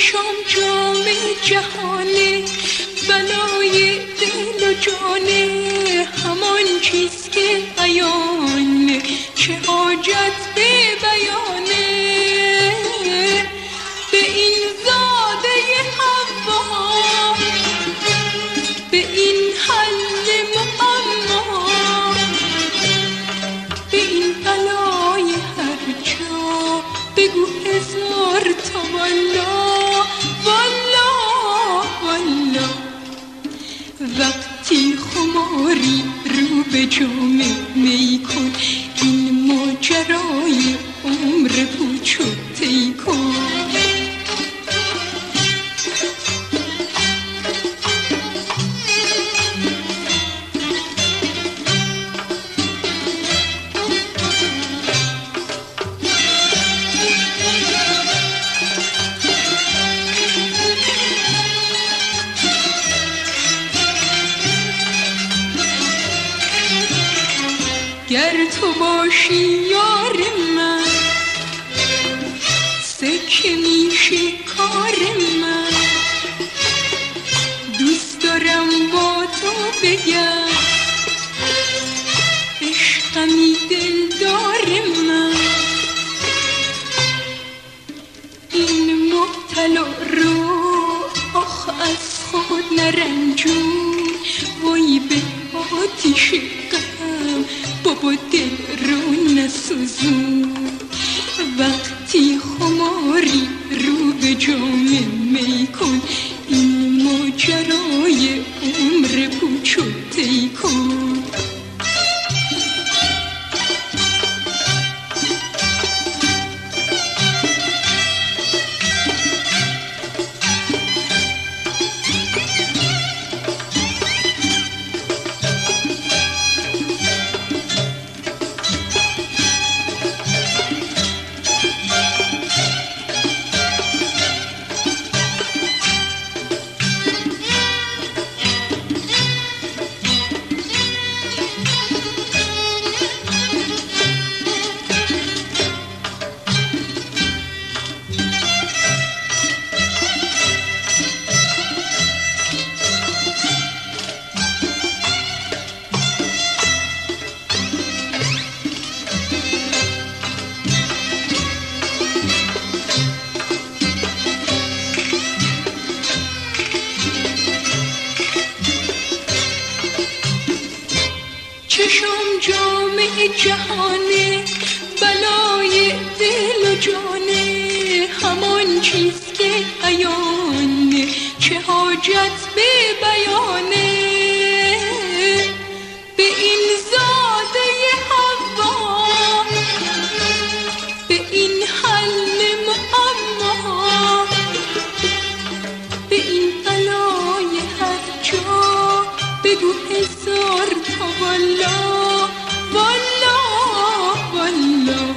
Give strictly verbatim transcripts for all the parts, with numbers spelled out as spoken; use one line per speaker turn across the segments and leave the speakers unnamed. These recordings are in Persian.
چشم جام جهانه، بلای دل و جانه، همان چیز که عیانه، چه حاجت به بیانه. به این زاده حوا، به این حل معما، به این بلای هر جا، بگو هزار تا والا والا والا. وقتی خماری رو به جام می کن، این ماجرای عمر پوچ و طی کن. گر تو باشی یار من، سکه میشه کار من. دوست دارم با تو بگم عشقمی دلدار من. این مبتلا رو آخ از خود نرنجون، وای به آتیش غم بابا دل رو نسوزون. وقتی خماری رو به جام می کن، این ماجرای عمر پوچ و طی کن. چشم جام جهانه، بلای دل و جانه، همان چیز که عیانه، چه حاجت به بیانه. به این زاده حوا، به این حل معما، به این بلای هر جا، بگو هزار تا والا والا والا.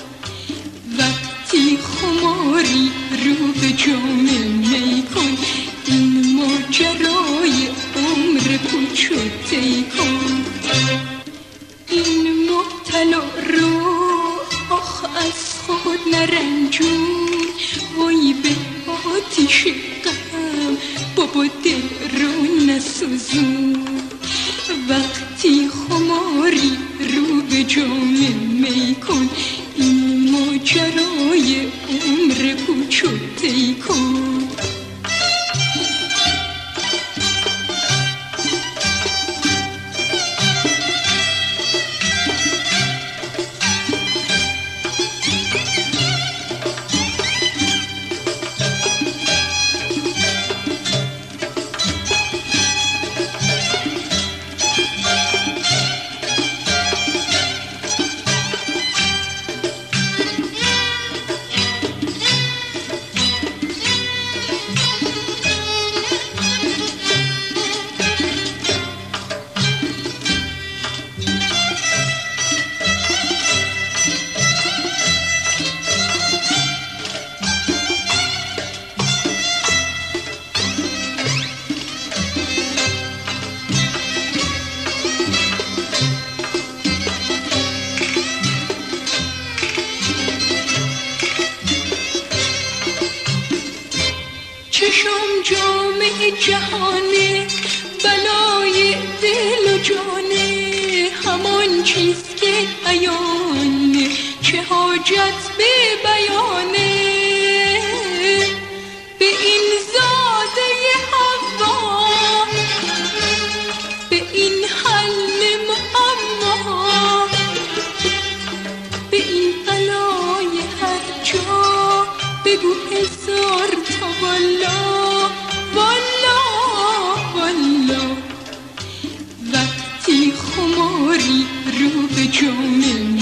وقتی خماری رو به جام می کن، این ماجرای عمر پوچ و طی کن. این مبتلا رو آخ از خود نرنجون، وای به آتیش غم بابا دل رو نسوزون. وقتی خماری رو به جام می کن، این ماجرای عمر پوچ و طی کن. چشم جامع جهانه، بلای دل و جانه، همان چیز که عیانه، چه حاجت به بیانه. به این زاده حوا، به این حل معما، به این بلای هر جا، بگو هزار تا والا والا والا. وقتی خماری رو به جام